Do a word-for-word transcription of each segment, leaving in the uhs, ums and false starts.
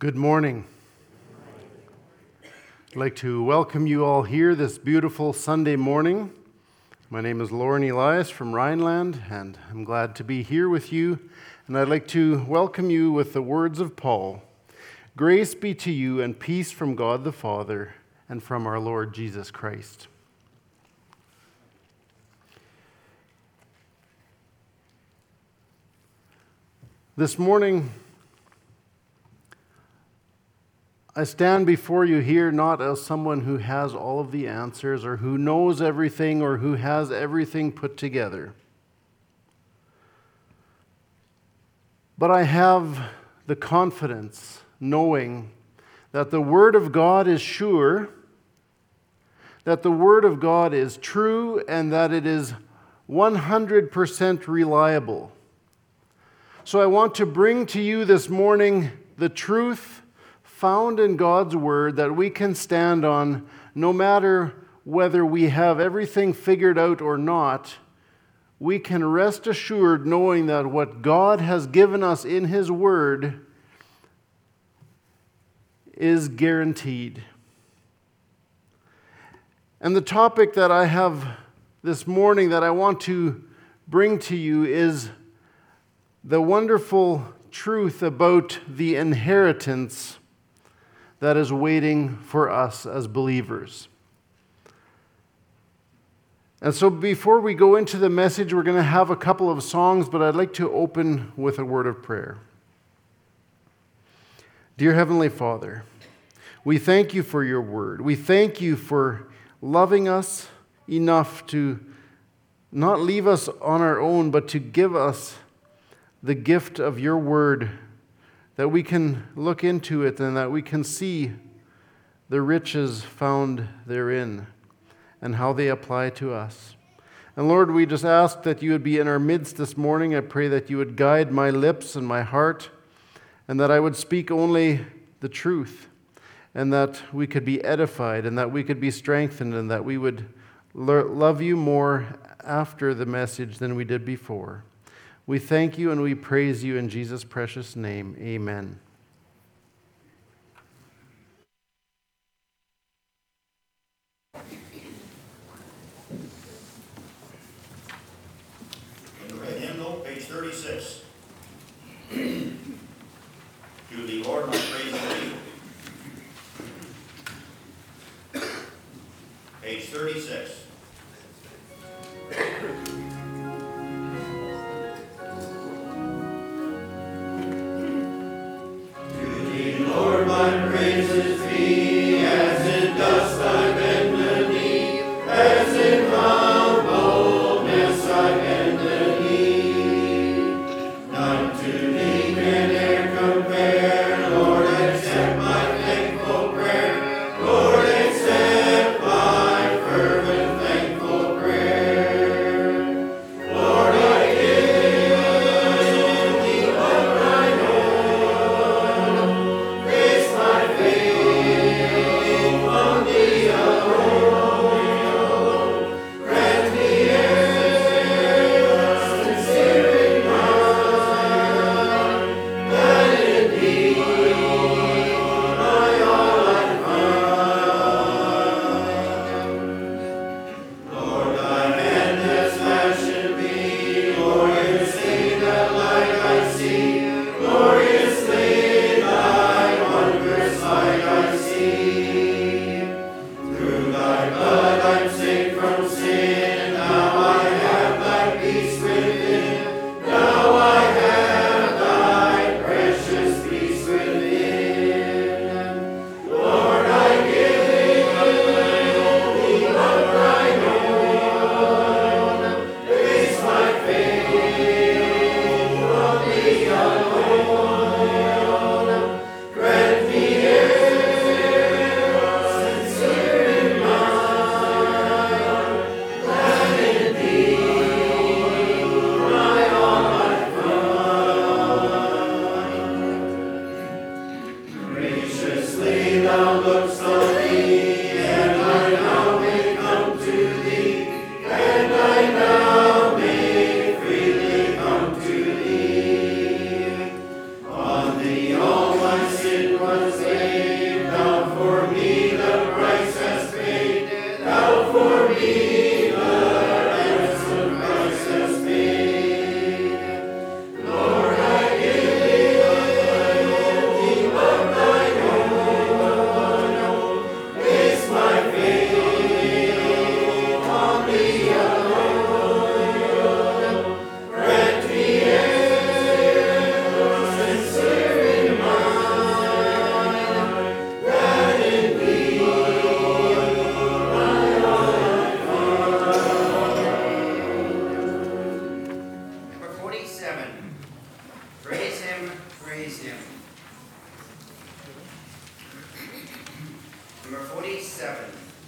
Good morning. I'd like to welcome you all here this beautiful Sunday morning. My name is Lauren Elias from Rhineland, and I'm glad to be here with you. And I'd like to welcome you with the words of Paul. Grace be to you and peace from God the Father and from our Lord Jesus Christ. This morning, I stand before you here not as someone who has all of the answers or who knows everything or who has everything put together. But I have the confidence knowing that the Word of God is sure, that the Word of God is true, and that it is one hundred percent reliable. So I want to bring to you this morning the truth found in God's Word that we can stand on no matter whether we have everything figured out or not. We can rest assured knowing that what God has given us in His Word is guaranteed. And the topic that I have this morning that I want to bring to you is the wonderful truth about the inheritance that is waiting for us as believers. And so before we go into the message, we're going to have a couple of songs, but I'd like to open with a word of prayer. Dear Heavenly Father, we thank you for your word. We thank you for loving us enough to not leave us on our own, but to give us the gift of your word, that we can look into it and that we can see the riches found therein and how they apply to us. And Lord, we just ask that you would be in our midst this morning. I pray that you would guide my lips and my heart, and that I would speak only the truth, and that we could be edified, and that we could be strengthened, and that we would love you more after the message than we did before. We thank you and we praise you in Jesus' precious name. Amen. In the hymnal, page thirty-six. To the Lord my praise and thee. Page thirty-six. Fervent Number forty-seven.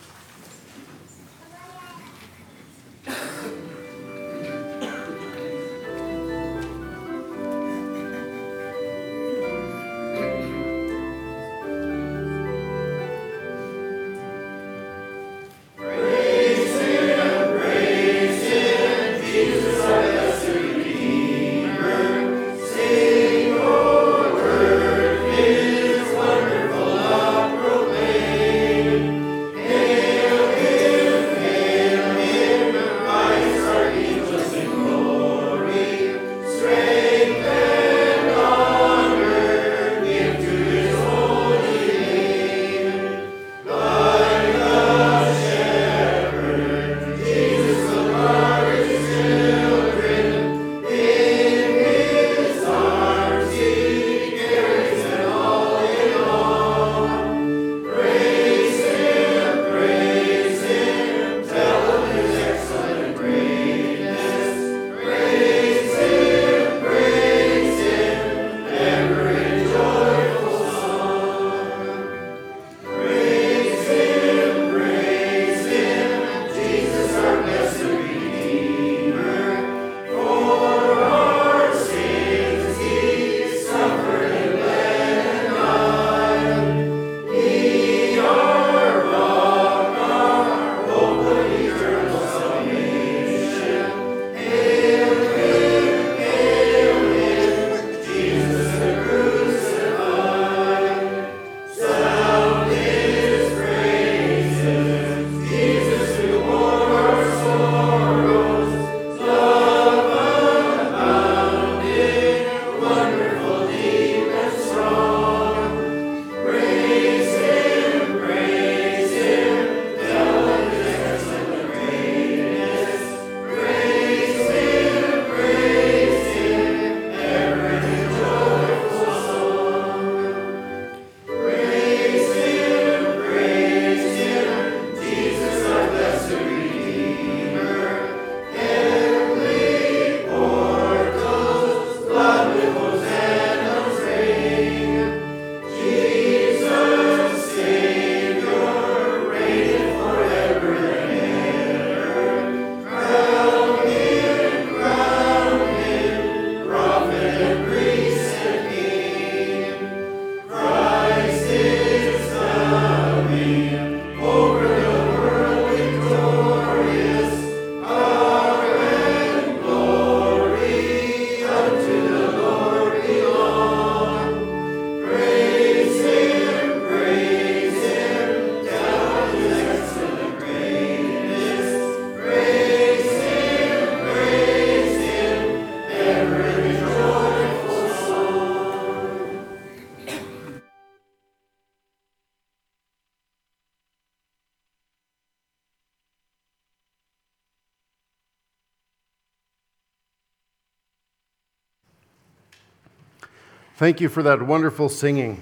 Thank you for that wonderful singing.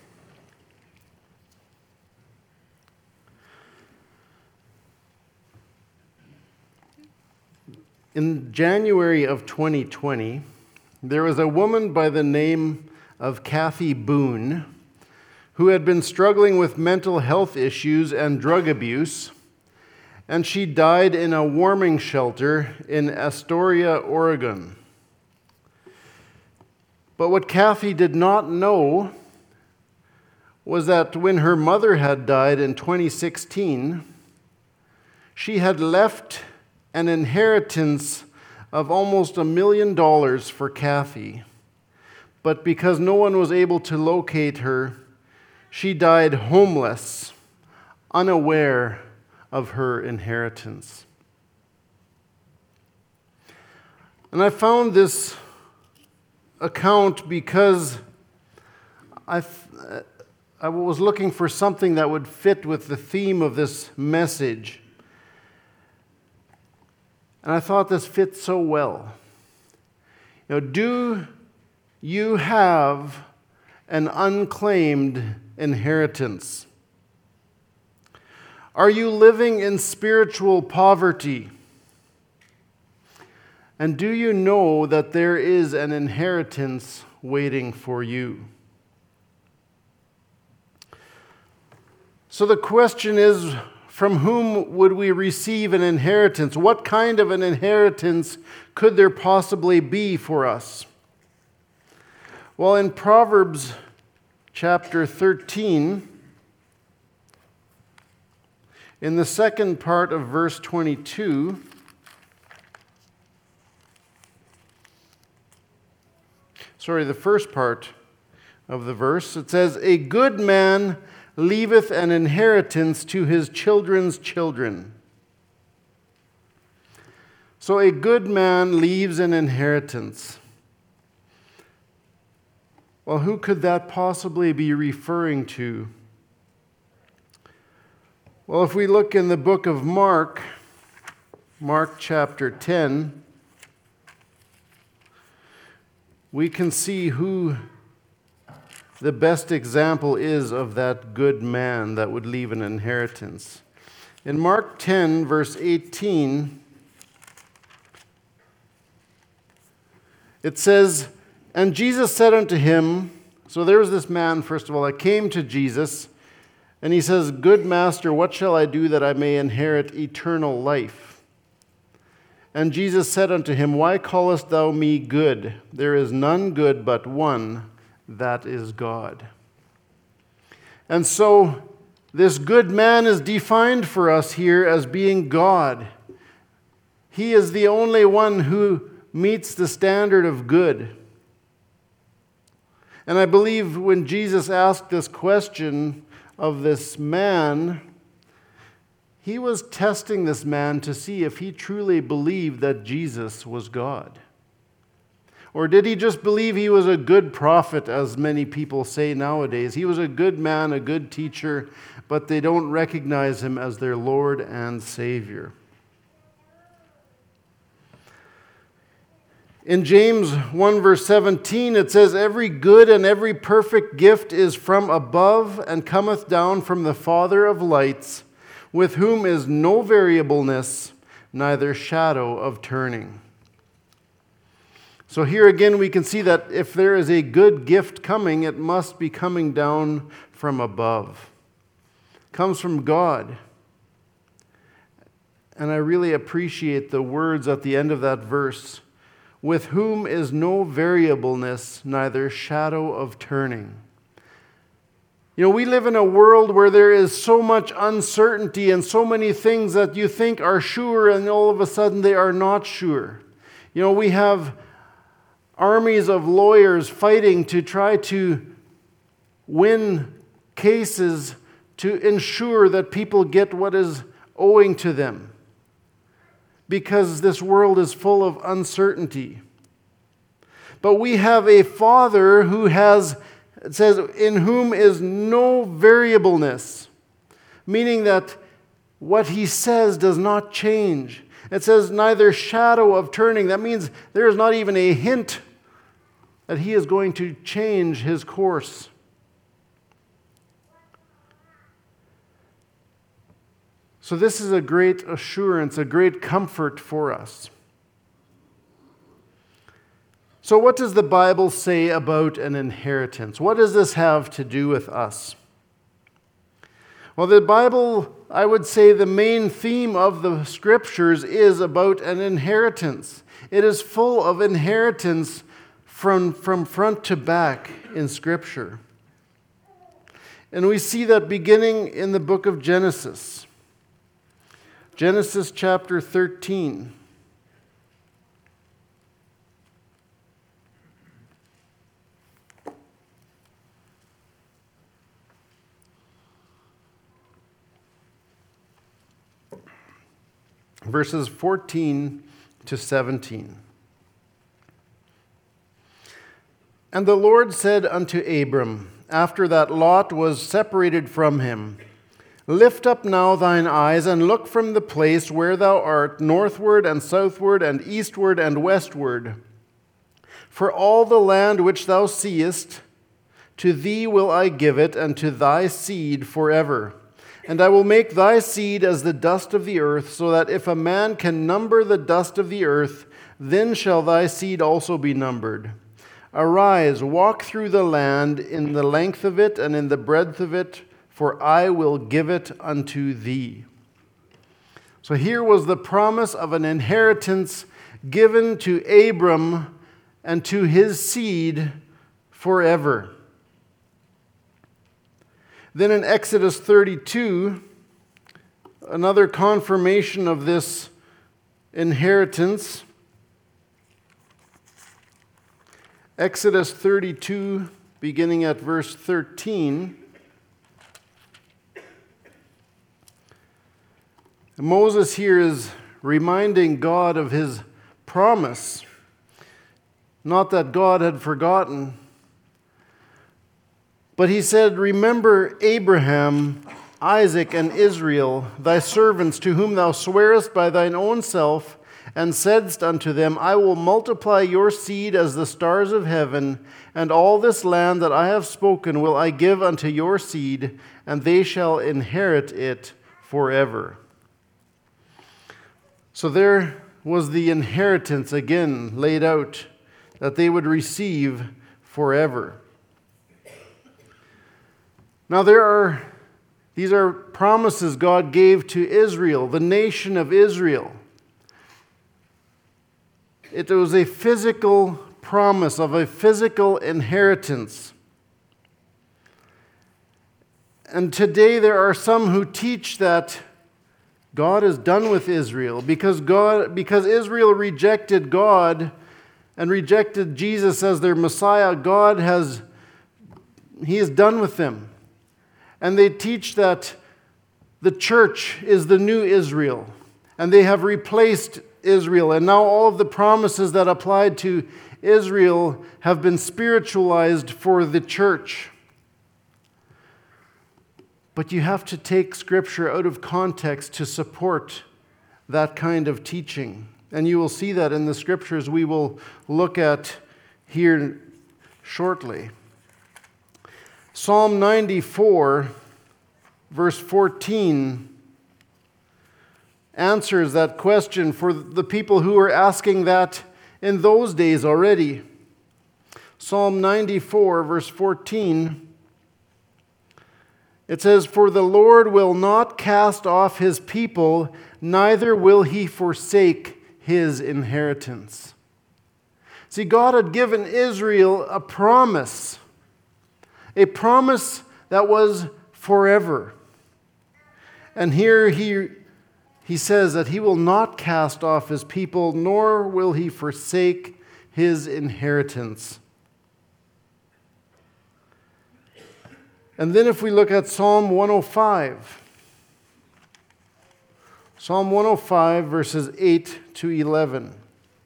In January of twenty twenty, there was a woman by the name of Kathy Boone who had been struggling with mental health issues and drug abuse, and she died in a warming shelter in Astoria, Oregon. But what Kathy did not know was that when her mother had died in twenty sixteen, she had left an inheritance of almost a million dollars for Kathy. But because no one was able to locate her, she died homeless, unaware of her inheritance. And I found this account because I, I was looking for something that would fit with the theme of this message. And I thought this fits so well. You know, do you have an unclaimed inheritance? Are you living in spiritual poverty? And do you know that there is an inheritance waiting for you? So the question is, from whom would we receive an inheritance? What kind of an inheritance could there possibly be for us? Well, in Proverbs chapter thirteen, in the second part of verse twenty-two, sorry, the first part of the verse, it says, "A good man leaveth an inheritance to his children's children." So a good man leaves an inheritance. Well, who could that possibly be referring to? Well, if we look in the book of Mark, Mark chapter ten, we can see who the best example is of that good man that would leave an inheritance. In Mark ten, verse eighteen, it says, "And Jesus said unto him," so there was this man, first of all, that came to Jesus, and he says, "Good master, what shall I do that I may inherit eternal life?" And Jesus said unto him, "Why callest thou me good? There is none good but one, that is God." And so this good man is defined for us here as being God. He is the only one who meets the standard of good. And I believe when Jesus asked this question of this man, he was testing this man to see if he truly believed that Jesus was God. Or did he just believe he was a good prophet, as many people say nowadays? He was a good man, a good teacher, but they don't recognize him as their Lord and Savior. In James one verse seventeen, it says, "Every good and every perfect gift is from above and cometh down from the Father of lights, with whom is no variableness, neither shadow of turning." So here again we can see that if there is a good gift coming, it must be coming down from above. It comes from God. And I really appreciate the words at the end of that verse, "with whom is no variableness, neither shadow of turning." You know, we live in a world where there is so much uncertainty and so many things that you think are sure and all of a sudden they are not sure. You know, we have armies of lawyers fighting to try to win cases to ensure that people get what is owing to them, because this world is full of uncertainty. But we have a Father who has, it says, "in whom is no variableness," meaning that what he says does not change. It says, "neither shadow of turning." That means there is not even a hint that he is going to change his course. So this is a great assurance, a great comfort for us. So what does the Bible say about an inheritance? What does this have to do with us? Well, the Bible, I would say the main theme of the Scriptures is about an inheritance. It is full of inheritance from, from front to back in Scripture. And we see that beginning in the book of Genesis. Genesis chapter thirteen. Verses fourteen to seventeen. "And the Lord said unto Abram, after that Lot was separated from him, Lift up now thine eyes, and look from the place where thou art, northward and southward and eastward and westward. For all the land which thou seest, to thee will I give it, and to thy seed forever. And I will make thy seed as the dust of the earth, so that if a man can number the dust of the earth, then shall thy seed also be numbered. Arise, walk through the land in the length of it and in the breadth of it, for I will give it unto thee. So here was the promise of an inheritance given to Abram and to his seed forever. Then in Exodus thirty-two, another confirmation of this inheritance. Exodus thirty-two, beginning at verse thirteen. Moses here is reminding God of his promise. Not that God had forgotten, but he said, remember Abraham, Isaac, and Israel, thy servants, to whom thou swarest by thine own self, and saidst unto them, I will multiply your seed as the stars of heaven, and all this land that I have spoken will I give unto your seed, and they shall inherit it forever. So there was the inheritance again laid out that they would receive forever. Now there are, these are promises God gave to Israel, the nation of Israel. It was a physical promise of a physical inheritance. And today there are some who teach that God is done with Israel because God, because Israel rejected God and rejected Jesus as their Messiah. God has, He is done with them. And they teach that the church is the new Israel, and they have replaced Israel, and now all of the promises that applied to Israel have been spiritualized for the church. But you have to take Scripture out of context to support that kind of teaching. And you will see that in the Scriptures we will look at here shortly. Psalm ninety-four, verse fourteen, answers that question for the people who were asking that in those days already. Psalm ninety-four, verse fourteen, it says, for the Lord will not cast off his people, neither will he forsake his inheritance. See, God had given Israel a promise, a promise that was forever. And here he, he says that he will not cast off his people, nor will he forsake his inheritance. And then if we look at Psalm one oh five, Psalm one oh five, verses eight to eleven.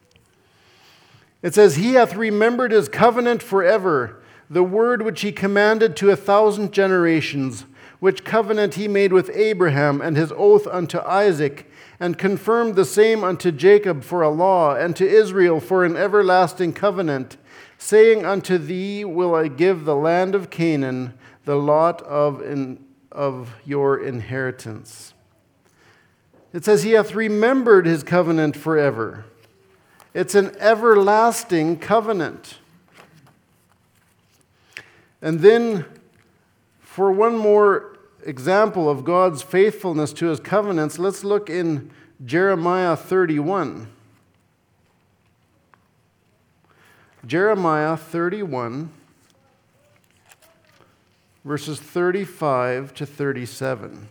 It says, he hath remembered his covenant forever, the word which he commanded to a thousand generations, which covenant he made with Abraham, and his oath unto Isaac, and confirmed the same unto Jacob for a law, and to Israel for an everlasting covenant, saying, unto thee will I give the land of Canaan, the lot of, in, of your inheritance. It says he hath remembered his covenant forever. It's an everlasting covenant. And then, for one more example of God's faithfulness to his covenants, let's look in Jeremiah thirty-one. Jeremiah thirty-one, verses thirty-five to thirty-seven.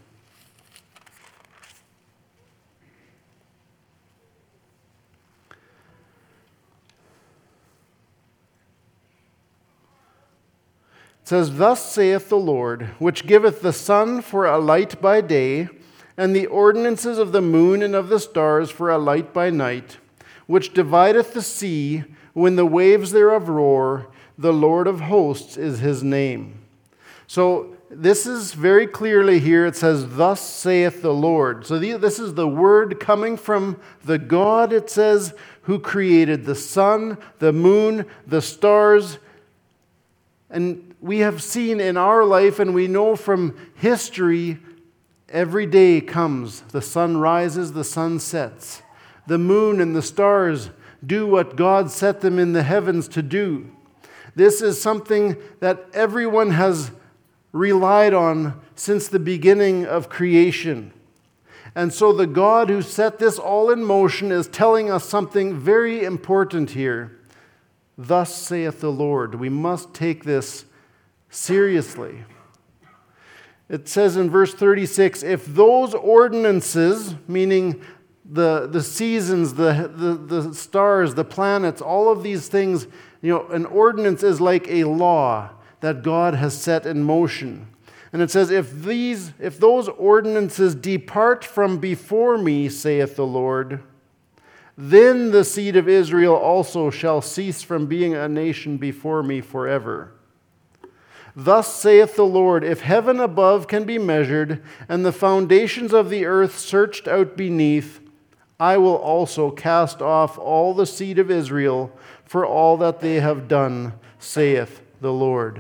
It says, thus saith the Lord, which giveth the sun for a light by day, and the ordinances of the moon and of the stars for a light by night, which divideth the sea when the waves thereof roar, the Lord of hosts is his name. So this is very clearly here, it says, thus saith the Lord. So this is the word coming from the God, it says, who created the sun, the moon, the stars. And we have seen in our life, and we know from history, every day comes. The sun rises, the sun sets. The moon and the stars do what God set them in the heavens to do. This is something that everyone has relied on since the beginning of creation. And so the God who set this all in motion is telling us something very important here. Thus saith the Lord. We must take this seriously. It says in verse thirty-six, if those ordinances, meaning the, the seasons, the, the, the stars, the planets, all of these things, you know, an ordinance is like a law that God has set in motion. And it says, if these, if those ordinances depart from before me, saith the Lord, then the seed of Israel also shall cease from being a nation before me forever. Thus saith the Lord, if heaven above can be measured, and the foundations of the earth searched out beneath, I will also cast off all the seed of Israel for all that they have done, saith the Lord.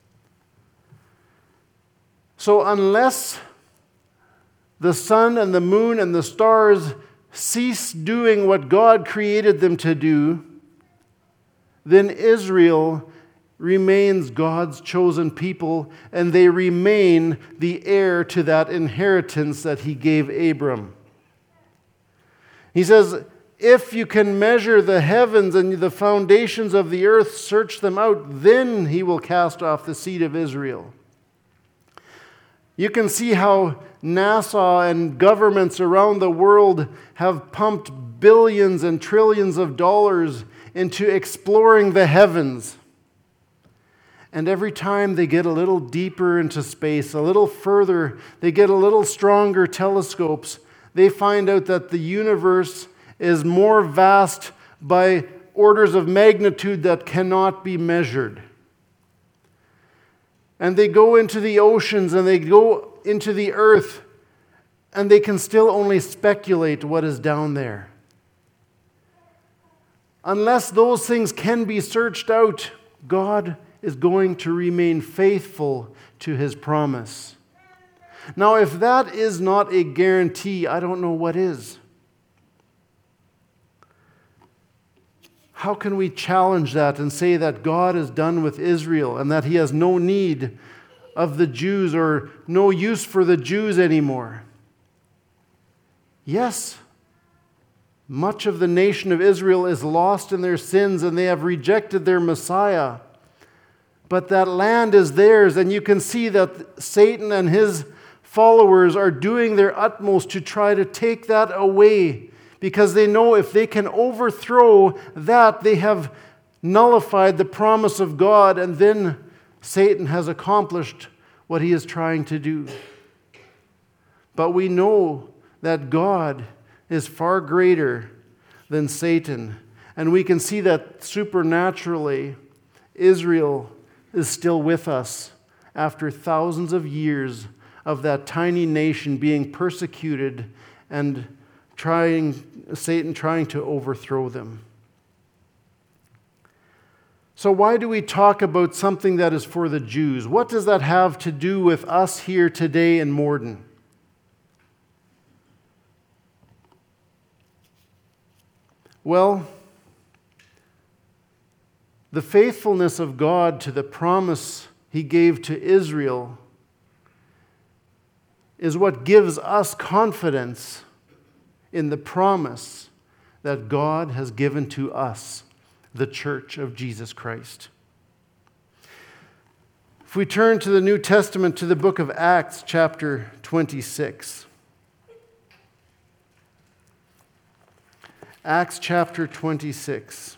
So unless the sun and the moon and the stars cease doing what God created them to do, then Israel remains God's chosen people, and they remain the heir to that inheritance that he gave Abram. He says, if you can measure the heavens and the foundations of the earth, search them out, then he will cast off the seed of Israel. You can see how NASA and governments around the world have pumped billions and trillions of dollars into exploring the heavens. And every time they get a little deeper into space, a little further, they get a little stronger telescopes, they find out that the universe is more vast by orders of magnitude that cannot be measured. And they go into the oceans and they go into the earth, and they can still only speculate what is down there. Unless those things can be searched out, God is going to remain faithful to his promise. Now, if that is not a guarantee, I don't know what is. How can we challenge that and say that God is done with Israel and that he has no need of the Jews or no use for the Jews anymore? Yes, much of the nation of Israel is lost in their sins and they have rejected their Messiah. But that land is theirs, and you can see that Satan and his followers are doing their utmost to try to take that away, because they know if they can overthrow that, they have nullified the promise of God, and then Satan has accomplished what he is trying to do. But we know that God is far greater than Satan, and we can see that supernaturally Israel is still with us after thousands of years of that tiny nation being persecuted and trying, Satan trying to overthrow them. So why do we talk about something that is for the Jews? What does that have to do with us here today in Morden? Well, the faithfulness of God to the promise he gave to Israel is what gives us confidence in the promise that God has given to us, the Church of Jesus Christ. If we turn to the New Testament, to the book of Acts, chapter twenty-six. Acts chapter twenty-six.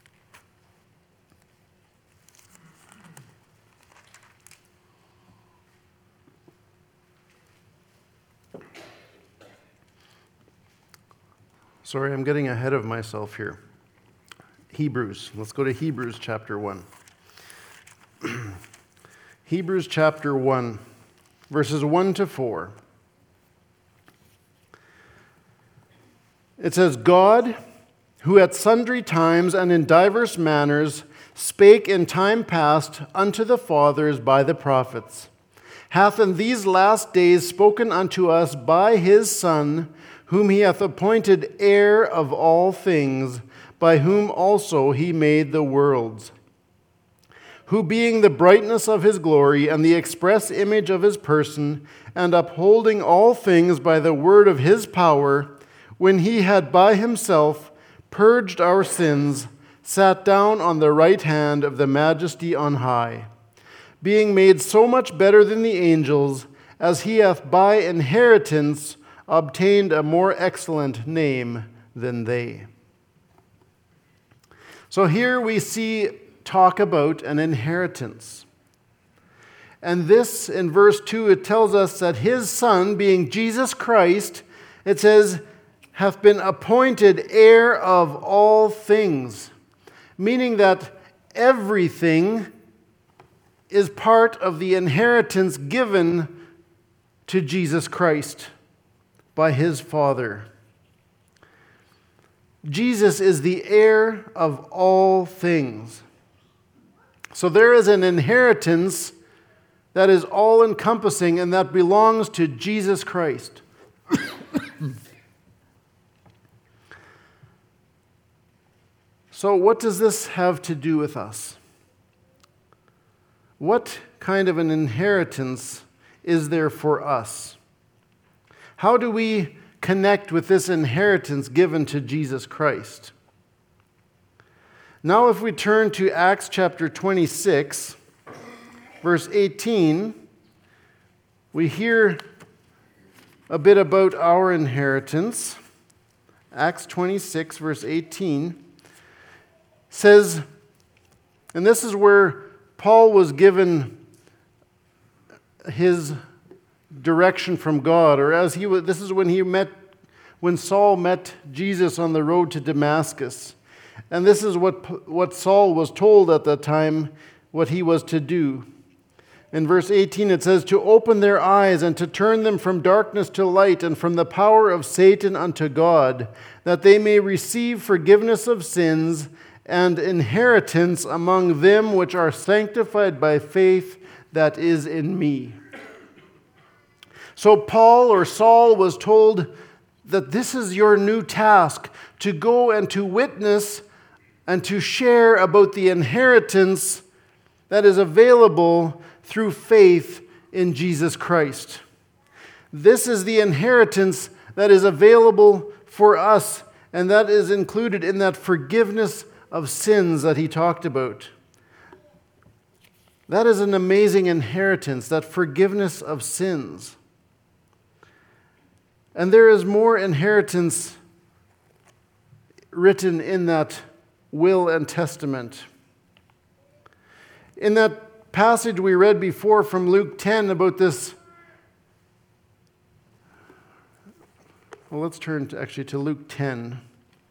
Sorry, I'm getting ahead of myself here. Hebrews. Let's go to Hebrews chapter one. Hebrews chapter one, verses one to four. It says, God, who at sundry times and in divers manners spake in time past unto the fathers by the prophets, hath in these last days spoken unto us by his Son, whom he hath appointed heir of all things, by whom also he made the worlds, who being the brightness of his glory and the express image of his person, and upholding all things by the word of his power, when he had by himself purged our sins, sat down on the right hand of the Majesty on high, being made so much better than the angels, as he hath by inheritance obtained a more excellent name than they. So here we see talk about an inheritance. And this, in verse two, it tells us that his Son, being Jesus Christ, it says, hath been appointed heir of all things, meaning that everything is part of the inheritance given to Jesus Christ by his Father. Jesus is the heir of all things. So there is an inheritance that is all-encompassing and that belongs to Jesus Christ. So what does this have to do with us? What kind of an inheritance is there for us? How do we connect with this inheritance given to Jesus Christ? Now if we turn to Acts chapter twenty-six, verse eighteen, we hear a bit about our inheritance. Acts twenty-six, verse eighteen says, and this is where Paul was given his direction from God, or as he was, this is when he met, when Saul met Jesus on the road to Damascus. And this is what, what Saul was told at that time, what he was to do. In verse eighteen it says, to open their eyes and to turn them from darkness to light and from the power of Satan unto God, that they may receive forgiveness of sins and inheritance among them which are sanctified by faith that is in me. So Paul or Saul was told that this is your new task, to go and to witness and to share about the inheritance that is available through faith in Jesus Christ. This is the inheritance that is available for us, and that is included in that forgiveness of sins that he talked about. That is an amazing inheritance, that forgiveness of sins. And there is more inheritance written in that will and testament. In that passage we read before from Luke ten about this, well, let's turn to actually to Luke ten.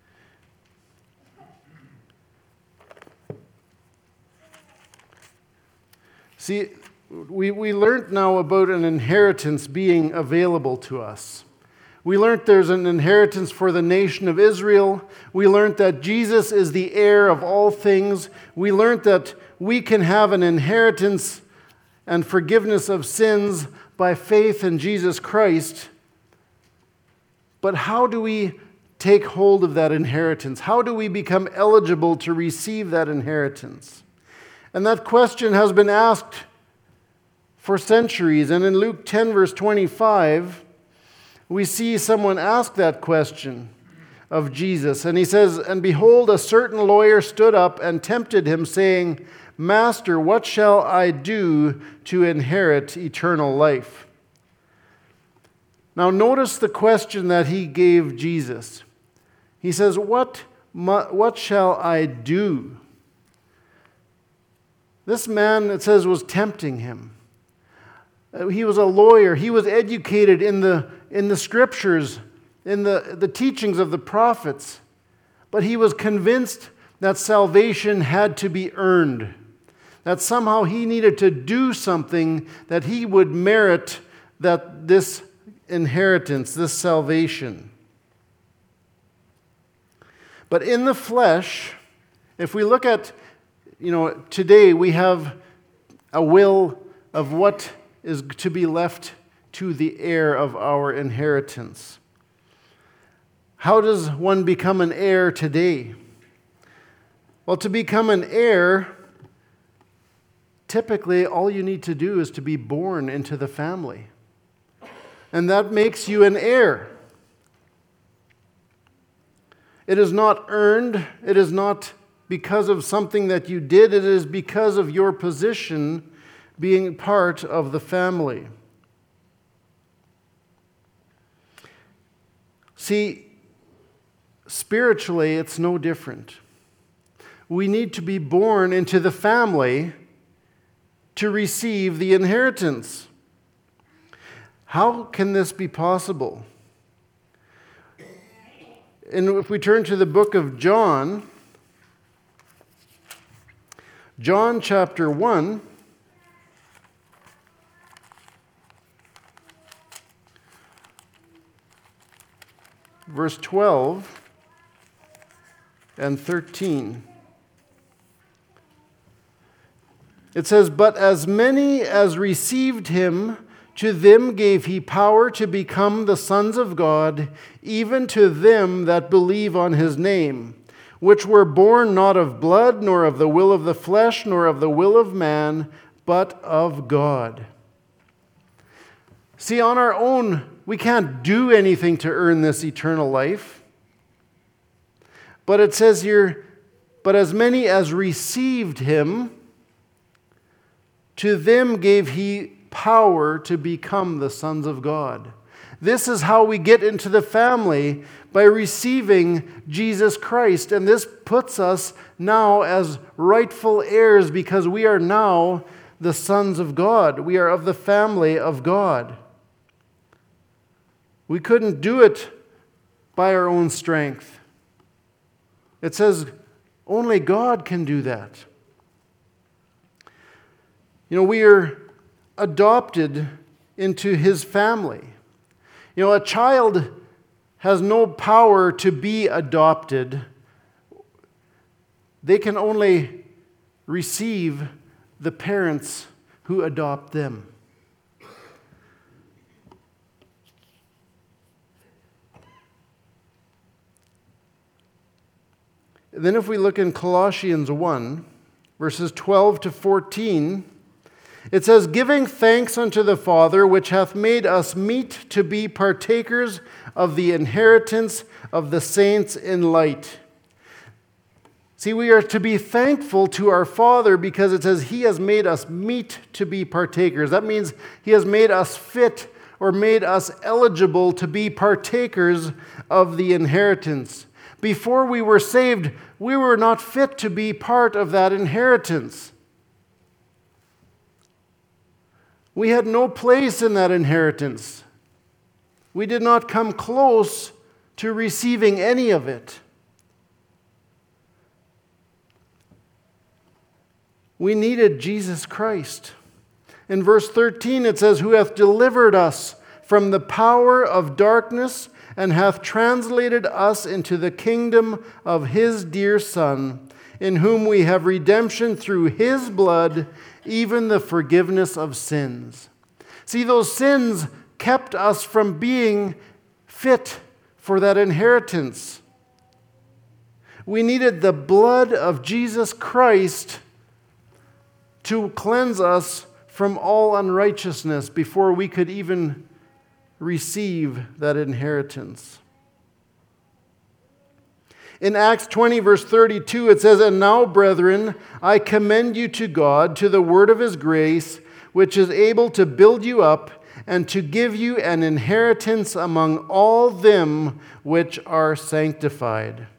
See, we, we learned now about an inheritance being available to us. We learned there's an inheritance for the nation of Israel. We learned that Jesus is the heir of all things. We learned that we can have an inheritance and forgiveness of sins by faith in Jesus Christ. But how do we take hold of that inheritance? How do we become eligible to receive that inheritance? And that question has been asked for centuries. And in Luke ten, verse twenty-five, we see someone ask that question of Jesus. And he says, and behold, a certain lawyer stood up and tempted him, saying, Master, what shall I do to inherit eternal life? Now notice the question that he gave Jesus. He says, what, what shall I do? This man, it says, was tempting him. He was a lawyer. He was educated in the, in the scriptures, in the, the teachings of the prophets. But he was convinced that salvation had to be earned, that somehow he needed to do something that he would merit that this inheritance, this salvation. But in the flesh, if we look at, you know, today we have a will of what is to be left to the heir of our inheritance. How does one become an heir today? Well, to become an heir, typically all you need to do is to be born into the family. And that makes you an heir. It is not earned. It is not because of something that you did. It is because of your position being part of the family. See, spiritually, it's no different. We need to be born into the family to receive the inheritance. How can this be possible? And if we turn to the book of John, John chapter one, verse twelve and thirteen. It says, "But as many as received him, to them gave he power to become the sons of God, even to them that believe on his name, which were born not of blood, nor of the will of the flesh, nor of the will of man, but of God." See, on our own, we can't do anything to earn this eternal life. But it says here, "But as many as received him, to them gave he power to become the sons of God." This is how we get into the family, by receiving Jesus Christ. And this puts us now as rightful heirs, because we are now the sons of God. We are of the family of God. We couldn't do it by our own strength. It says only God can do that. You know, we are adopted into his family. You know, a child has no power to be adopted. They can only receive the parents who adopt them. Then if we look in Colossians one, verses twelve to fourteen, it says, "Giving thanks unto the Father, which hath made us meet to be partakers of the inheritance of the saints in light." See, we are to be thankful to our Father because it says he has made us meet to be partakers. That means he has made us fit or made us eligible to be partakers of the inheritance. Before we were saved, we were not fit to be part of that inheritance. We had no place in that inheritance. We did not come close to receiving any of it. We needed Jesus Christ. In verse thirteen it says, "Who hath delivered us from the power of darkness and hath translated us into the kingdom of his dear Son, in whom we have redemption through his blood, even the forgiveness of sins." See, those sins kept us from being fit for that inheritance. We needed the blood of Jesus Christ to cleanse us from all unrighteousness before we could even receive that inheritance. In Acts twenty, verse thirty-two, it says, "And now, brethren, I commend you to God, to the word of his grace, which is able to build you up and to give you an inheritance among all them which are sanctified."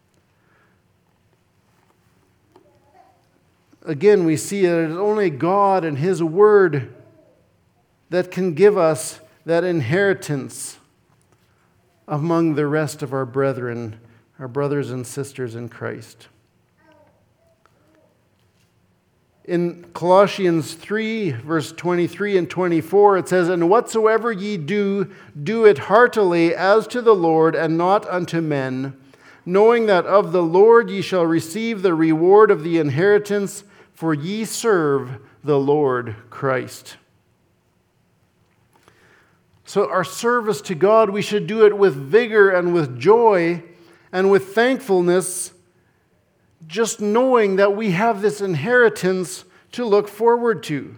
Again, we see that it is only God and his word that can give us that inheritance among the rest of our brethren, our brothers and sisters in Christ. In Colossians three, verse twenty-three and twenty-four, it says, "And whatsoever ye do, do it heartily as to the Lord and not unto men, knowing that of the Lord ye shall receive the reward of the inheritance, for ye serve the Lord Christ." So our service to God, we should do it with vigor and with joy and with thankfulness, just knowing that we have this inheritance to look forward to.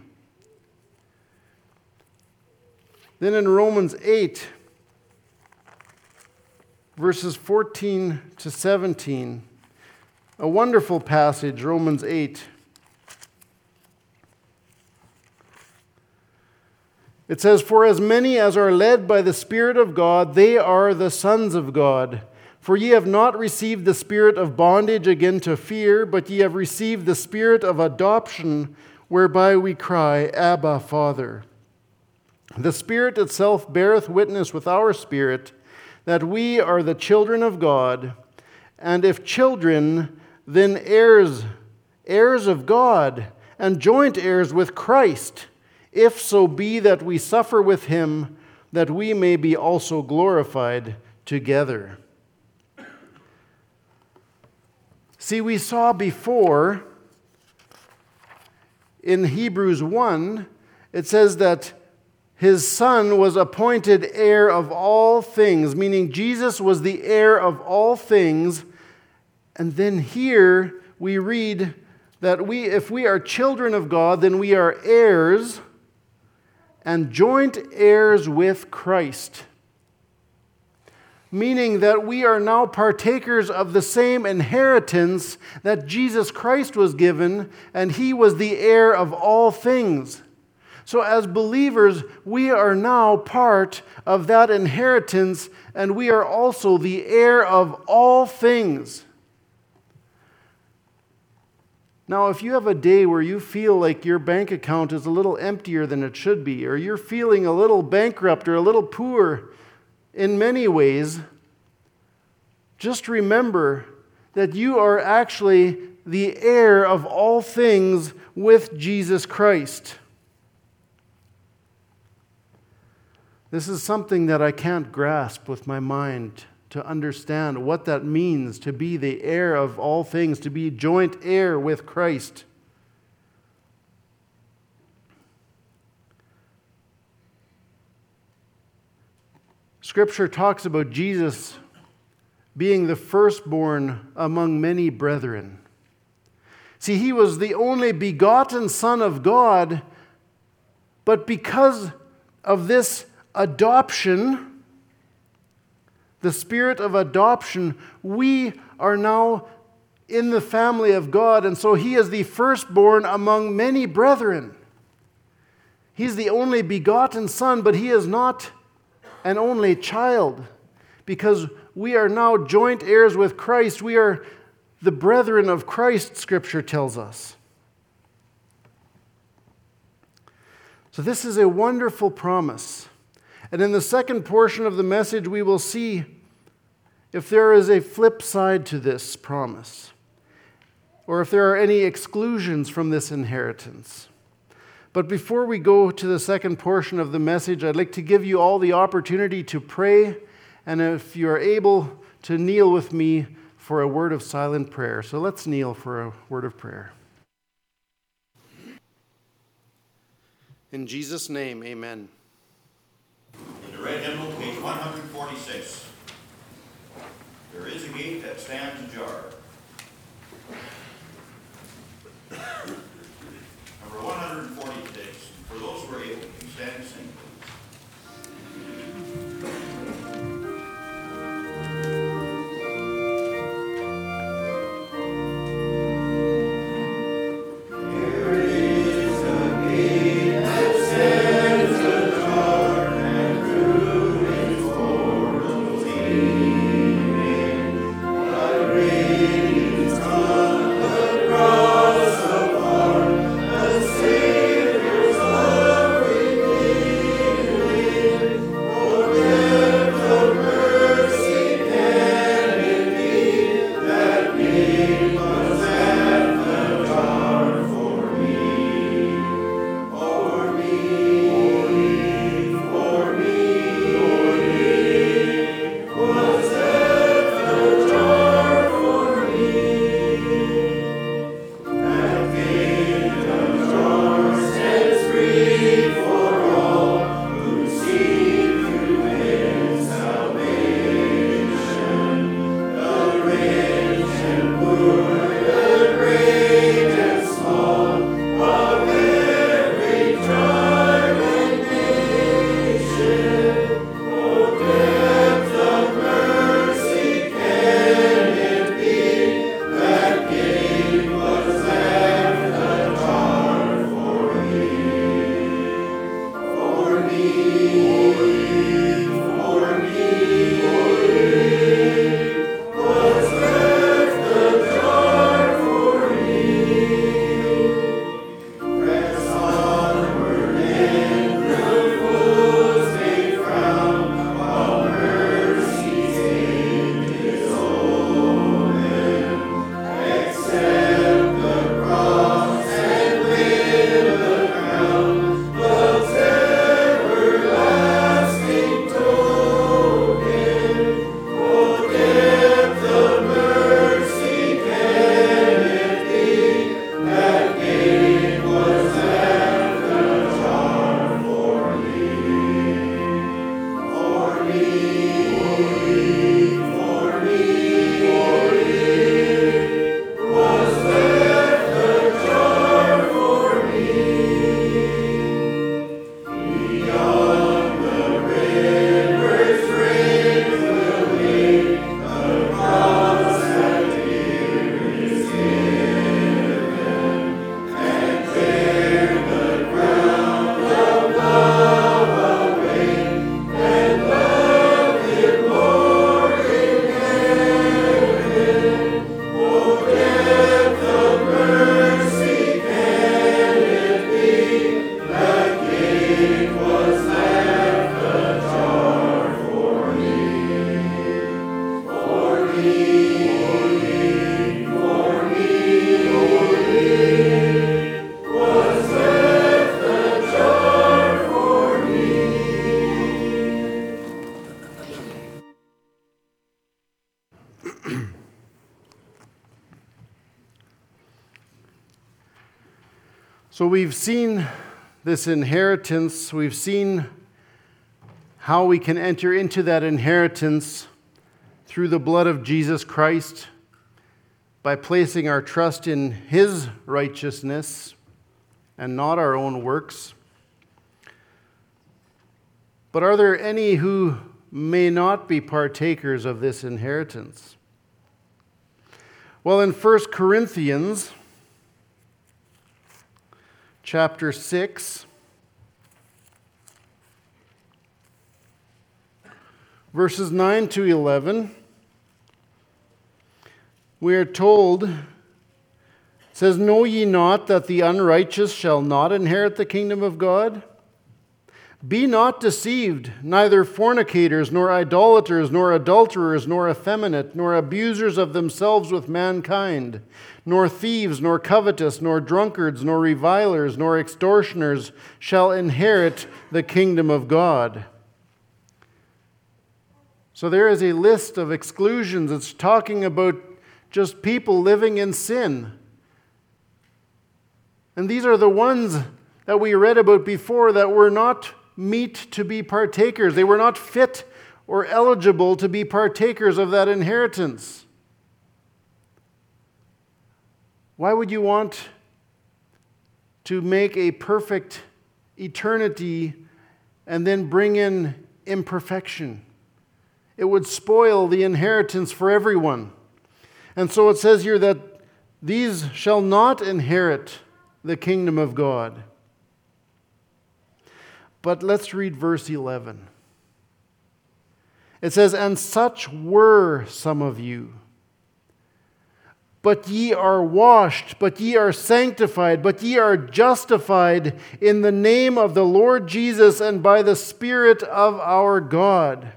Then in Romans eight, verses fourteen to seventeen, a wonderful passage, Romans eight. It says, "For as many as are led by the Spirit of God, they are the sons of God. For ye have not received the spirit of bondage again to fear, but ye have received the spirit of adoption, whereby we cry, Abba, Father. The Spirit itself beareth witness with our spirit that we are the children of God, and if children, then heirs, heirs of God, and joint heirs with Christ, if so be that we suffer with him, that we may be also glorified together." See, we saw before in Hebrews one, it says that his Son was appointed heir of all things, meaning Jesus was the heir of all things. And then here we read that we, if we are children of God, then we are heirs and joint heirs with Christ. Meaning that we are now partakers of the same inheritance that Jesus Christ was given, and he was the heir of all things. So as believers, we are now part of that inheritance, and we are also the heir of all things. Now, if you have a day where you feel like your bank account is a little emptier than it should be, or you're feeling a little bankrupt or a little poor in many ways, just remember that you are actually the heir of all things with Jesus Christ. This is something that I can't grasp with my mind, to understand what that means to be the heir of all things, to be joint heir with Christ. Scripture talks about Jesus being the firstborn among many brethren. See, he was the only begotten Son of God, but because of this adoption, the spirit of adoption, we are now in the family of God, and so he is the firstborn among many brethren. He's the only begotten Son, but he is not an only child, because we are now joint heirs with Christ. We are the brethren of Christ, Scripture tells us. So this is a wonderful promise. And in the second portion of the message, we will see if there is a flip side to this promise, or if there are any exclusions from this inheritance. But before we go to the second portion of the message, I'd like to give you all the opportunity to pray, and if you are able, to kneel with me for a word of silent prayer. So let's kneel for a word of prayer. In Jesus' name, amen. In the red hymnal, page one forty-six. There is a gate that stands ajar. Number one forty-six. For those who are able, you can stand and sing, please. Savior's love revealed. So we've seen this inheritance. We've seen how we can enter into that inheritance through the blood of Jesus Christ by placing our trust in His righteousness and not our own works. But are there any who may not be partakers of this inheritance? Well, in First Corinthians chapter six, verses nine to eleven, we are told, it says, "Know ye not that the unrighteous shall not inherit the kingdom of God? Be not deceived, neither fornicators, nor idolaters, nor adulterers, nor effeminate, nor abusers of themselves with mankind, nor thieves, nor covetous, nor drunkards, nor revilers, nor extortioners shall inherit the kingdom of God." So there is a list of exclusions. It's talking about just people living in sin. And these are the ones that we read about before that were not meet to be partakers. They were not fit or eligible to be partakers of that inheritance. Why would you want to make a perfect eternity and then bring in imperfection? It would spoil the inheritance for everyone. And so it says here that these shall not inherit the kingdom of God. But let's read verse eleven. It says, "And such were some of you. But ye are washed, but ye are sanctified, but ye are justified in the name of the Lord Jesus and by the Spirit of our God."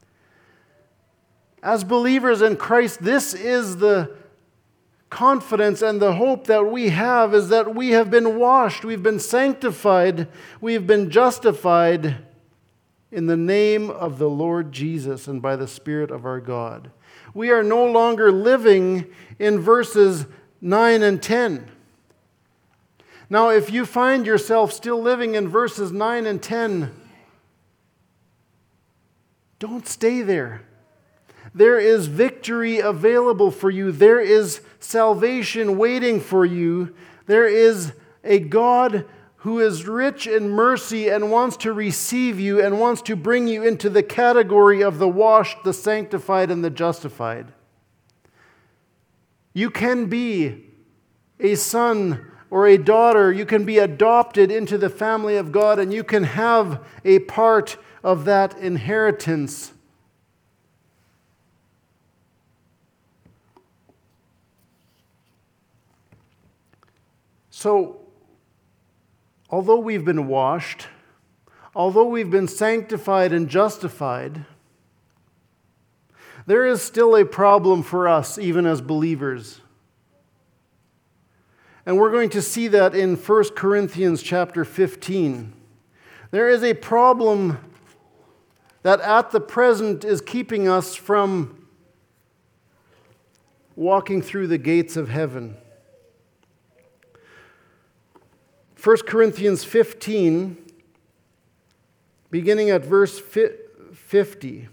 As believers in Christ, this is the confidence and the hope that we have, is that we have been washed, we've been sanctified, we've been justified in the name of the Lord Jesus and by the Spirit of our God. We are no longer living in verses nine and ten. Now, if you find yourself still living in verses nine and ten, don't stay there. There is victory available for you. There is salvation waiting for you. There is a God who is rich in mercy and wants to receive you and wants to bring you into the category of the washed, the sanctified, and the justified. You can be a son or a daughter. You can be adopted into the family of God, and you can have a part of that inheritance. So, although we've been washed, although we've been sanctified and justified, there is still a problem for us, even as believers. And we're going to see that in First Corinthians chapter fifteen. There is a problem that at the present is keeping us from walking through the gates of heaven. First Corinthians fifteen, beginning at verse fifty.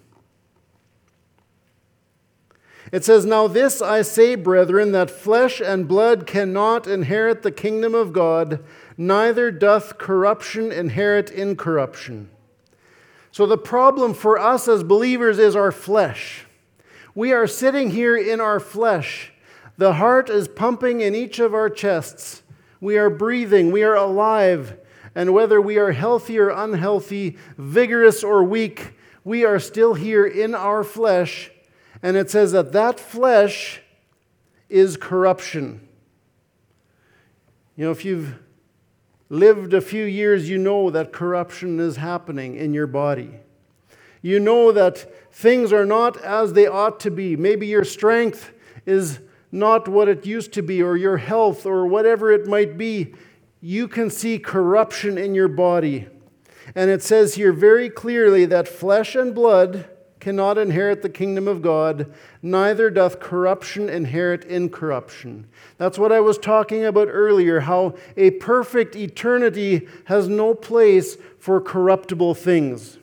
It says, "Now this I say, brethren, that flesh and blood cannot inherit the kingdom of God, neither doth corruption inherit incorruption." So the problem for us as believers is our flesh. We are sitting here in our flesh. The heart is pumping in each of our chests. We are breathing, we are alive, and whether we are healthy or unhealthy, vigorous or weak, we are still here in our flesh, and it says that that flesh is corruption. You know, if you've lived a few years, you know that corruption is happening in your body. You know that things are not as they ought to be. Maybe your strength is not what it used to be, or your health, or whatever it might be. You can see corruption in your body. And it says here very clearly that flesh and blood cannot inherit the kingdom of God, neither doth corruption inherit incorruption. That's what I was talking about earlier, how a perfect eternity has no place for corruptible things.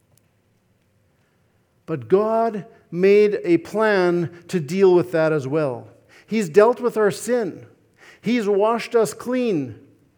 But God made a plan to deal with that as well. He's dealt with our sin. He's washed us clean.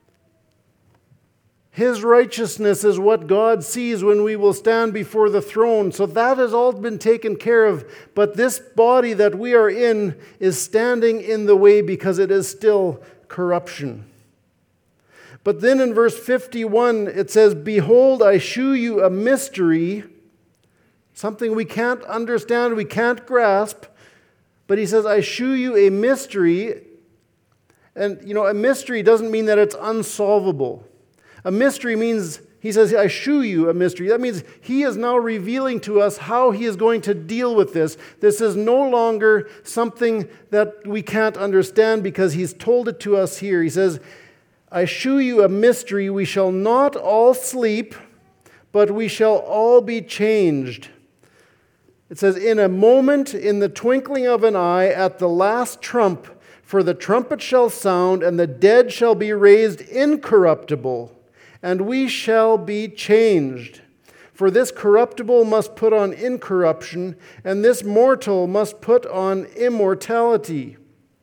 His righteousness is what God sees when we will stand before the throne. So that has all been taken care of. But this body that we are in is standing in the way because it is still corruption. But then in verse fifty-one, it says, "Behold, I shew you a mystery," something we can't understand, we can't grasp. But he says, "I shew you a mystery." And, you know, a mystery doesn't mean that it's unsolvable. A mystery means, he says, "I shew you a mystery." That means he is now revealing to us how he is going to deal with this. This is no longer something that we can't understand because he's told it to us here. He says, "I shew you a mystery. We shall not all sleep, but we shall all be changed." It says, "In a moment, in the twinkling of an eye, at the last trump, for the trumpet shall sound, and the dead shall be raised incorruptible, and we shall be changed. For this corruptible must put on incorruption, and this mortal must put on immortality.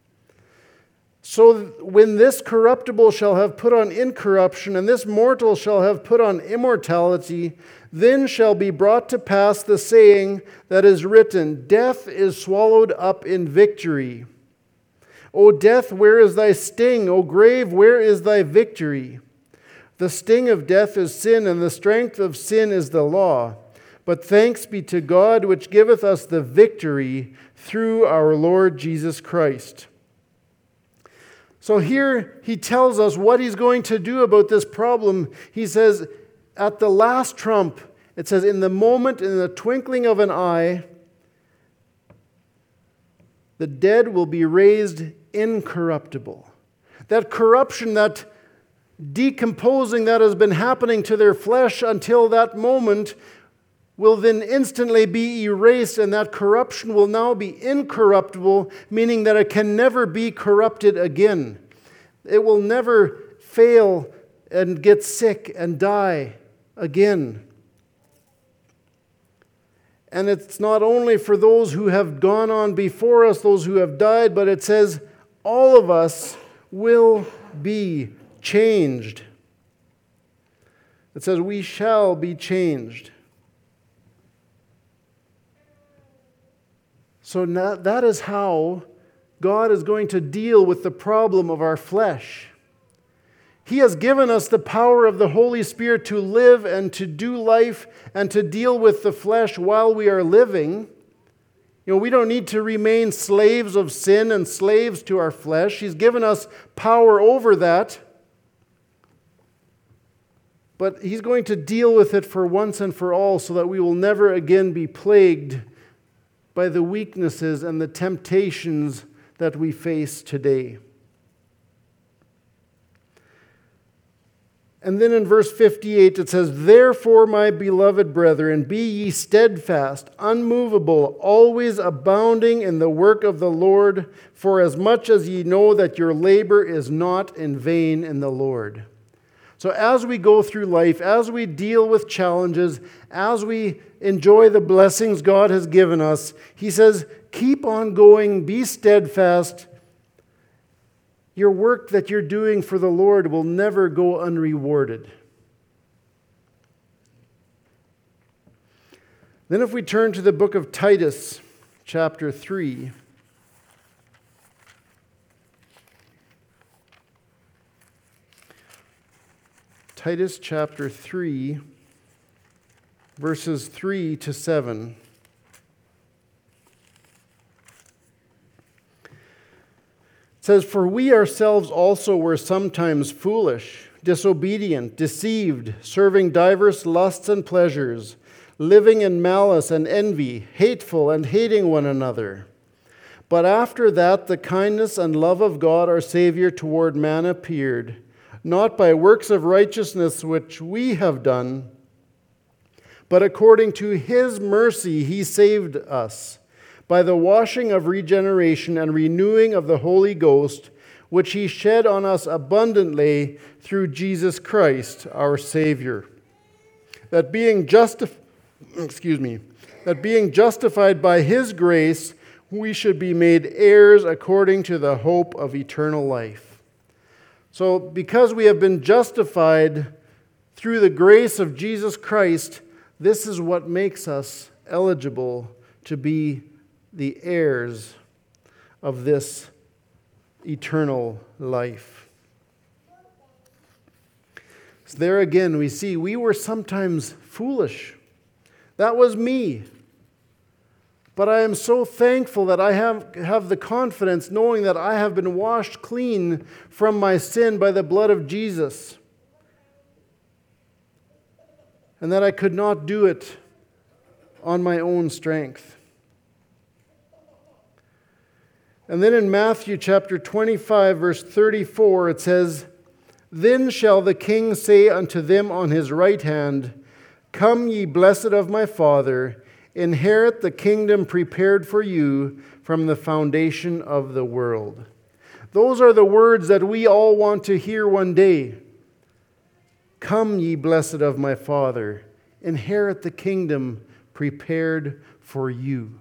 So when this corruptible shall have put on incorruption, and this mortal shall have put on immortality, then shall be brought to pass the saying that is written, Death is swallowed up in victory. O death, where is thy sting? O grave, where is thy victory? The sting of death is sin, and the strength of sin is the law. But thanks be to God, which giveth us the victory through our Lord Jesus Christ." So here he tells us what he's going to do about this problem. He says, at the last trump, it says, in the moment, in the twinkling of an eye, the dead will be raised incorruptible. That corruption, that decomposing that has been happening to their flesh until that moment will then instantly be erased, and that corruption will now be incorruptible, meaning that it can never be corrupted again. It will never fail and get sick and die again. And it's not only for those who have gone on before us, those who have died, but it says all of us will be changed. It says we shall be changed. So now that is how God is going to deal with the problem of our flesh. He has given us the power of the Holy Spirit to live and to do life and to deal with the flesh while we are living. You know, we don't need to remain slaves of sin and slaves to our flesh. He's given us power over that. But He's going to deal with it for once and for all so that we will never again be plagued by the weaknesses and the temptations that we face today. And then in verse fifty-eight it says, Therefore, my beloved brethren, be ye steadfast, unmovable, always abounding in the work of the Lord, for as much as ye know that your labor is not in vain in the Lord. So as we go through life, as we deal with challenges, as we enjoy the blessings God has given us, He says, keep on going, be steadfast. Your work that you're doing for the Lord will never go unrewarded. Then if we turn to the book of Titus, chapter three. Titus chapter three, verses three to seven. It says, For we ourselves also were sometimes foolish, disobedient, deceived, serving divers lusts and pleasures, living in malice and envy, hateful and hating one another. But after that the kindness and love of God our Savior toward man appeared, not by works of righteousness which we have done, But according to His mercy He saved us by the washing of regeneration and renewing of the Holy Ghost, which He shed on us abundantly through Jesus Christ, our Savior. That being justified, excuse me, that being justified by His grace, we should be made heirs according to the hope of eternal life. So, because we have been justified through the grace of Jesus Christ, this is what makes us eligible to be the heirs of this eternal life. So there again, we see we were sometimes foolish. That was me. But I am so thankful that I have, have the confidence knowing that I have been washed clean from my sin by the blood of Jesus. And that I could not do it on my own strength. And then in Matthew chapter twenty-five, verse thirty-four, it says, "Then shall the king say unto them on his right hand, Come ye blessed of my Father, inherit the kingdom prepared for you from the foundation of the world." Those are the words that we all want to hear one day. Come ye blessed of my Father, inherit the kingdom prepared for you.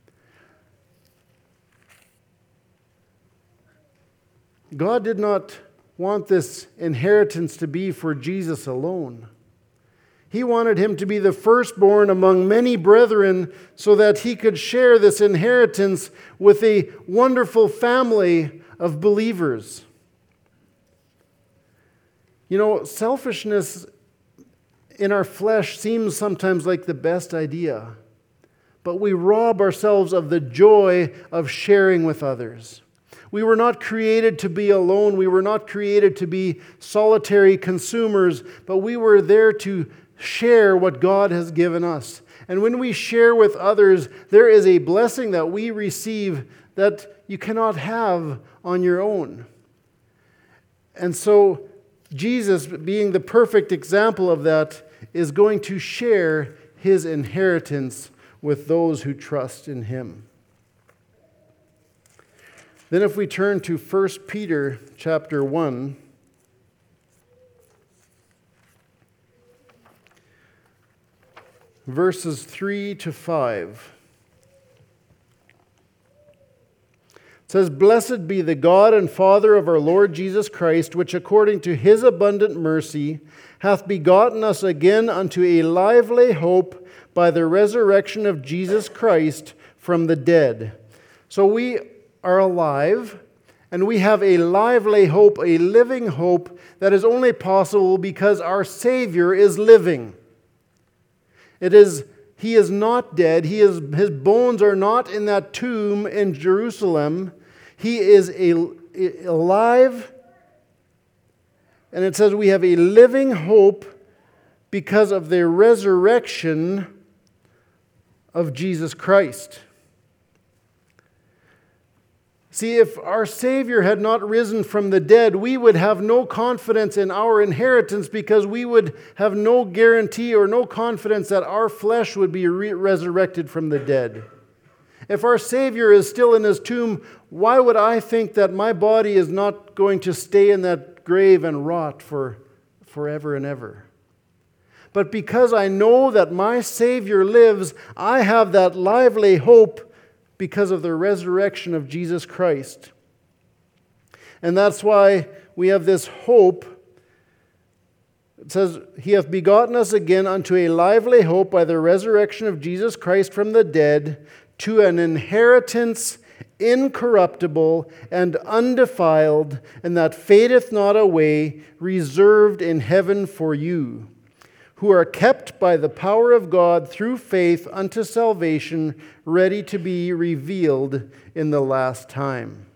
God did not want this inheritance to be for Jesus alone. He wanted him to be the firstborn among many brethren so that he could share this inheritance with a wonderful family of believers. You know, selfishness in our flesh seems sometimes like the best idea, but we rob ourselves of the joy of sharing with others. We were not created to be alone. We were not created to be solitary consumers, but we were there to share what God has given us. And when we share with others, there is a blessing that we receive that you cannot have on your own. And so, Jesus, being the perfect example of that, is going to share His inheritance with those who trust in Him. Then if we turn to First Peter chapter one, verses three to five. It says, "Blessed be the God and Father of our Lord Jesus Christ, which according to His abundant mercy hath begotten us again unto a lively hope by the resurrection of Jesus Christ from the dead." So we are alive, and we have a lively hope, a living hope that is only possible because our Savior is living. It is, He is not dead. He is, His bones are not in that tomb in Jerusalem. He is a, a, alive. And it says we have a living hope because of the resurrection of Jesus Christ. See, if our Savior had not risen from the dead, we would have no confidence in our inheritance because we would have no guarantee or no confidence that our flesh would be re- resurrected from the dead. If our Savior is still in His tomb, why would I think that my body is not going to stay in that grave and rot for forever and ever? But because I know that my Savior lives, I have that lively hope because of the resurrection of Jesus Christ. And that's why we have this hope. It says, He hath begotten us again unto a lively hope by the resurrection of Jesus Christ from the dead, to an inheritance incorruptible and undefiled, and that fadeth not away, reserved in heaven for you, who are kept by the power of God through faith unto salvation, ready to be revealed in the last time.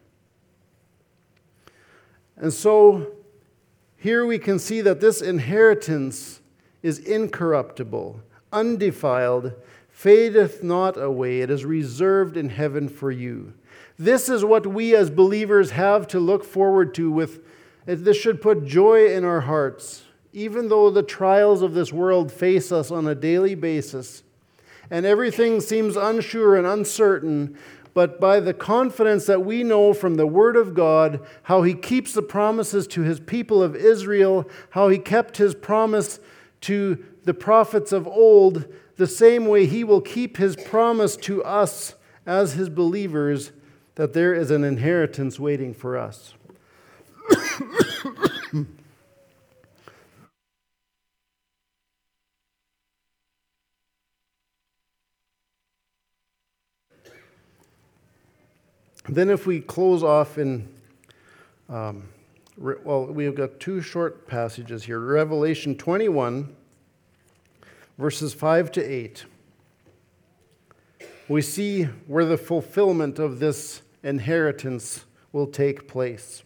And so, here we can see that this inheritance is incorruptible, undefiled, fadeth not away. It is reserved in heaven for you. This is what we as believers have to look forward to. With this should put joy in our hearts even though the trials of this world face us on a daily basis, and everything seems unsure and uncertain, but by the confidence that we know from the Word of God, how He keeps the promises to His people of Israel, how He kept His promise to the prophets of old, the same way He will keep His promise to us as His believers, that there is an inheritance waiting for us. Then if we close off in, um, re- well, we've got two short passages here. Revelation twenty-one, verses five to eight. We see where the fulfillment of this inheritance will take place.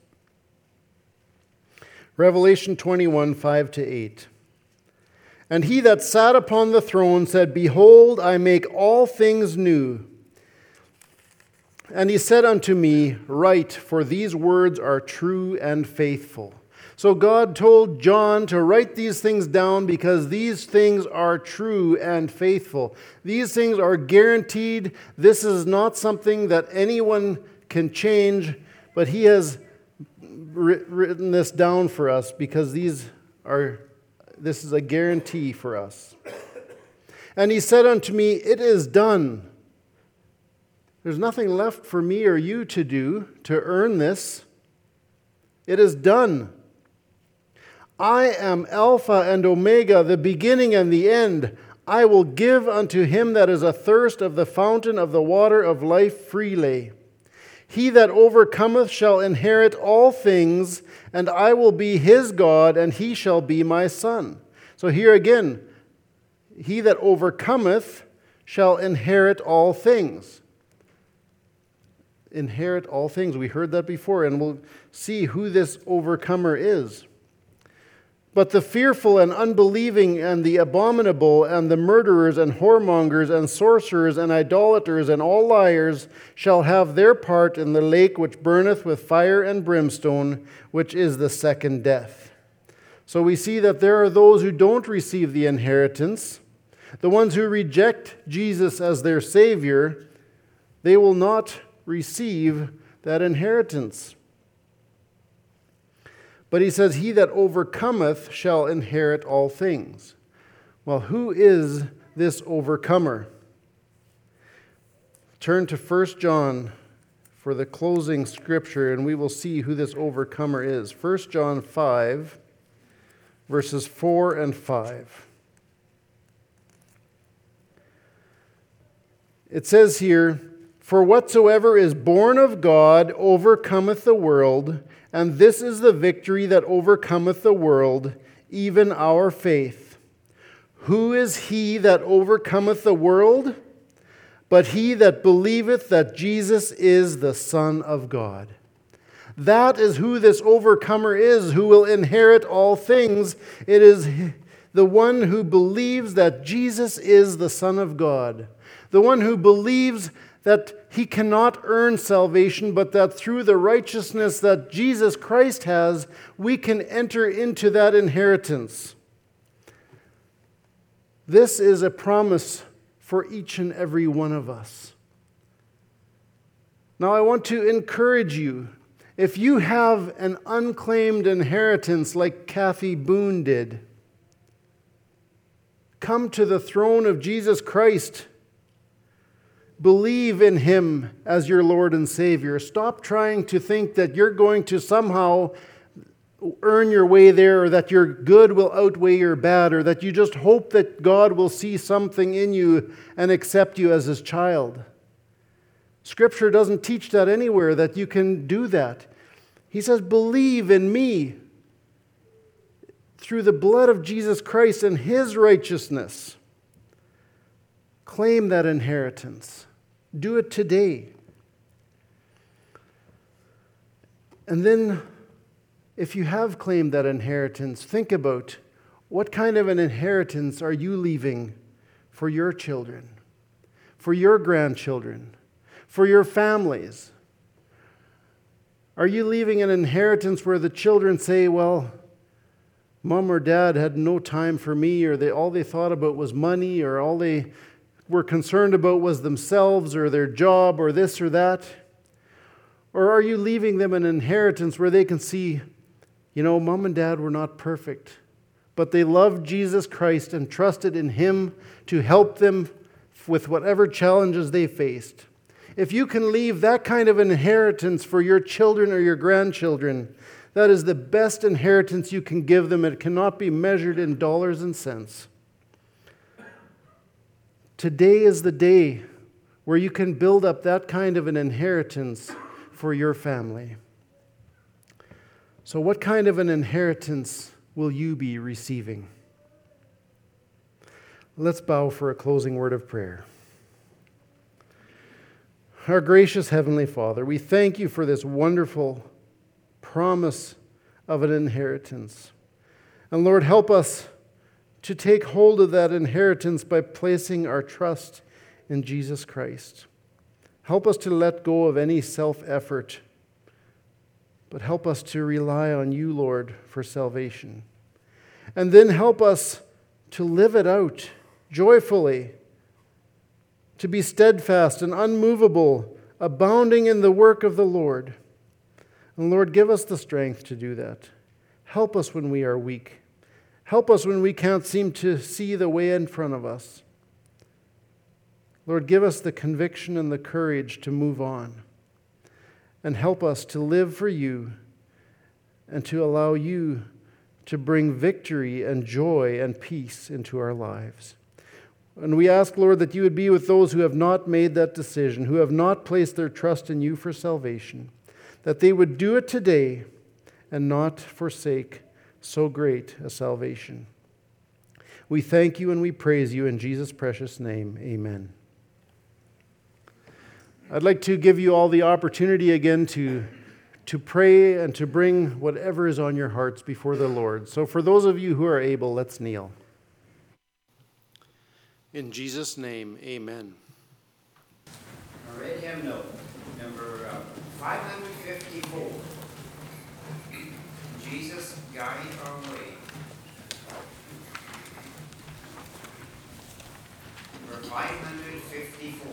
Revelation twenty-one, five to eight. And he that sat upon the throne said, Behold, I make all things new. And he said unto me, Write, for these words are true and faithful. So God told John to write these things down because these things are true and faithful. These things are guaranteed. This is not something that anyone can change, but he has written this down for us because these are, this is a guarantee for us. And he said unto me, It is done. There's nothing left for me or you to do to earn this. It is done. I am Alpha and Omega, the beginning and the end. I will give unto him that is athirst of the fountain of the water of life freely. He that overcometh shall inherit all things, and I will be his God, and he shall be my son. So here again, he that overcometh shall inherit all things. Inherit all things. We heard that before, and we'll see who this overcomer is. But the fearful and unbelieving and the abominable and the murderers and whoremongers and sorcerers and idolaters and all liars shall have their part in the lake which burneth with fire and brimstone, which is the second death. So we see that there are those who don't receive the inheritance. The ones who reject Jesus as their Savior, they will not receive that inheritance. But he says, He that overcometh shall inherit all things. Well, who is this overcomer? Turn to First John for the closing scripture, and we will see who this overcomer is. First John five, verses four and five. It says here, For whatsoever is born of God overcometh the world, and this is the victory that overcometh the world, even our faith. Who is he that overcometh the world? But he that believeth that Jesus is the Son of God. That is who this overcomer is, who will inherit all things. It is the one who believes that Jesus is the Son of God. The one who believes that he cannot earn salvation, but that through the righteousness that Jesus Christ has, we can enter into that inheritance. This is a promise for each and every one of us. Now I want to encourage you, if you have an unclaimed inheritance like Kathy Boone did, come to the throne of Jesus Christ. Believe in Him as your Lord and Savior. Stop trying to think that you're going to somehow earn your way there, or that your good will outweigh your bad, or that you just hope that God will see something in you and accept you as His child. Scripture doesn't teach that anywhere, that you can do that. He says, believe in me through the blood of Jesus Christ and His righteousness. Claim that inheritance. Do it today. And then, if you have claimed that inheritance, think about what kind of an inheritance are you leaving for your children, for your grandchildren, for your families? Are you leaving an inheritance where the children say, well, mom or dad had no time for me, or they all they thought about was money, or all they were concerned about was themselves or their job or this or that? Or are you leaving them an inheritance where they can see, you know, mom and dad were not perfect, but they loved Jesus Christ and trusted in Him to help them with whatever challenges they faced? If you can leave that kind of inheritance for your children or your grandchildren, that is the best inheritance you can give them. It cannot be measured in dollars and cents. Today is the day where you can build up that kind of an inheritance for your family. So what kind of an inheritance will you be receiving? Let's bow for a closing word of prayer. Our gracious Heavenly Father, we thank You for this wonderful promise of an inheritance. And Lord, help us to take hold of that inheritance by placing our trust in Jesus Christ. Help us to let go of any self-effort, but help us to rely on You, Lord, for salvation. And then help us to live it out joyfully, to be steadfast and unmovable, abounding in the work of the Lord. And Lord, give us the strength to do that. Help us when we are weak. Help us when we can't seem to see the way in front of us. Lord, give us the conviction and the courage to move on. And help us to live for You and to allow You to bring victory and joy and peace into our lives. And we ask, Lord, that You would be with those who have not made that decision, who have not placed their trust in You for salvation, that they would do it today and not forsake so great a salvation. We thank You and we praise You in Jesus' precious name. Amen. I'd like to give you all the opportunity again to, to pray and to bring whatever is on your hearts before the Lord. So for those of you who are able, let's kneel. In Jesus' name, amen. Our red hymnal, number uh, five fifty-four. Jesus, guide our way. Number five fifty-four.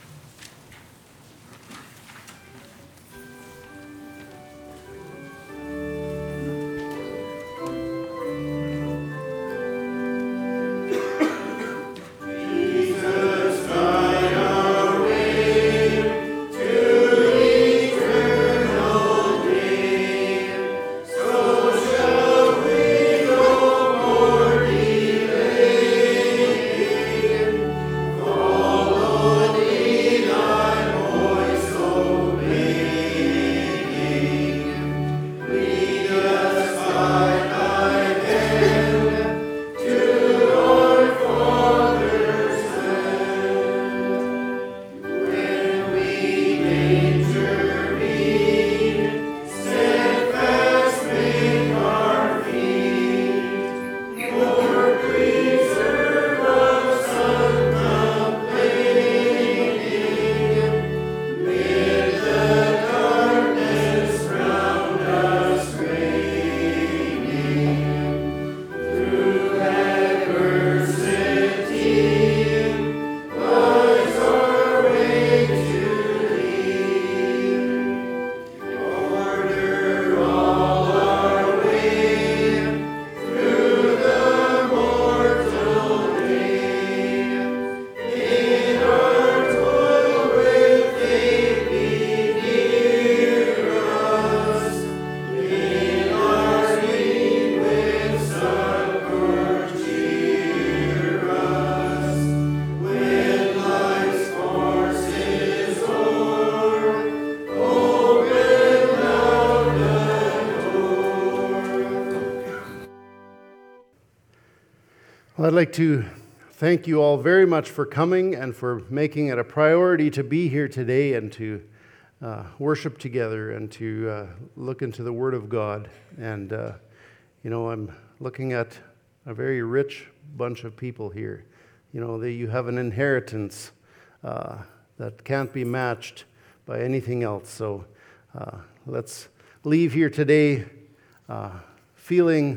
Well, I'd like to thank you all very much for coming and for making it a priority to be here today and to uh, worship together and to uh, look into the Word of God. And, uh, you know, I'm looking at a very rich bunch of people here. You know, that you have an inheritance uh, that can't be matched by anything else. So uh, let's leave here today uh, feeling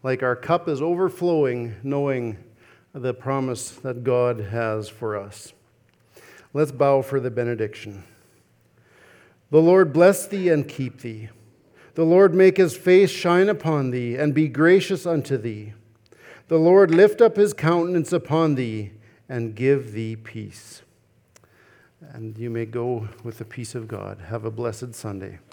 like our cup is overflowing, knowing the promise that God has for us. Let's bow for the benediction. The Lord bless thee and keep thee. The Lord make his face shine upon thee and be gracious unto thee. The Lord lift up his countenance upon thee and give thee peace. And you may go with the peace of God. Have a blessed Sunday.